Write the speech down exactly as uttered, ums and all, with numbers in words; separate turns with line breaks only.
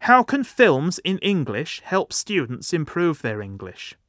How can films in English help students improve their English?